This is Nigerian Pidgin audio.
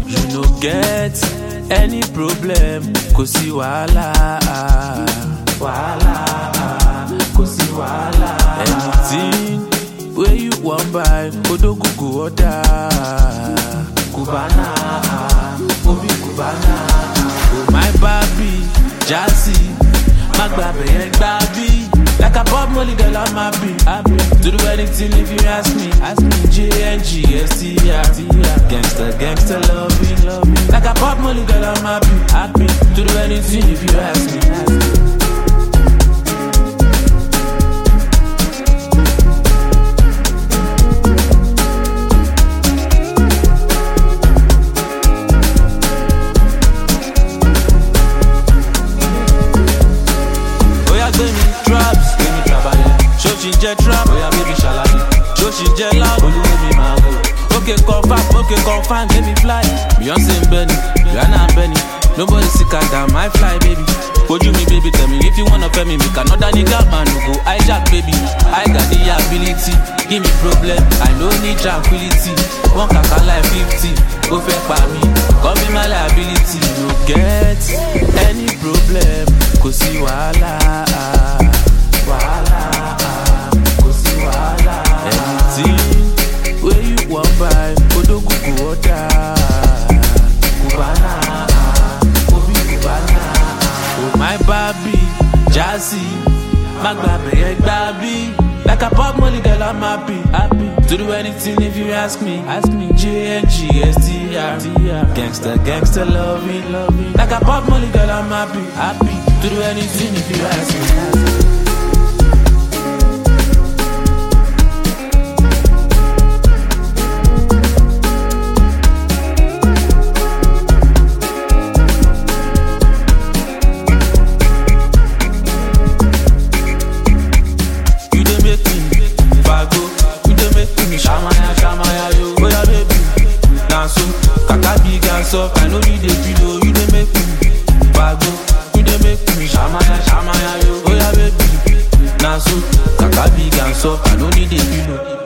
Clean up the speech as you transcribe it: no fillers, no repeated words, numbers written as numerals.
You no get any problem, kò sí wàhálà. Kò sí wàhálà. Anything wey you wan buy, Odogu go order. Cubana, Obi Cubana. Oh my baby, Jazzy, Magbabe and Babi. Like a pop molly girl, I'm happy. To do anything if you ask me. JNGSTR. Gangster, loving. Like a pop molly girl, I'm happy. To do anything if you ask me. Traps, give me trabaye. Show she jet trap, oh yeah baby shalani. Show she jet loud, only let me mango. Okay confirm, let me fly. Beyonce and Benny, Rihanna and Benny. Nobody sicker than my fly, baby. Hold you me, baby, tell me if you wanna pay me, make another nigga man who go hijack, baby. I got the ability, give me problem, I no need tranquility. One kaka like 50, go fake by me, call me my liability. No get any problem, kò sí wàhálà. Kò sí wàhálà. Anything wey you wan buy, Odogu go order. Cubana, Obi Cubana. Oh my baby, Jazzy, Magbabe and Babi. Like a pop molly girl, I'm happy. To do anything if you ask me. JNGSTR. Gangster, loving. Like a pop molly girl, I'm happy. To do anything if you ask me. I know you dey feel, you dey make me bago, you dey make me shamaya yo. Oh yeah baby, now so kaka big and soft, I know you dey feel.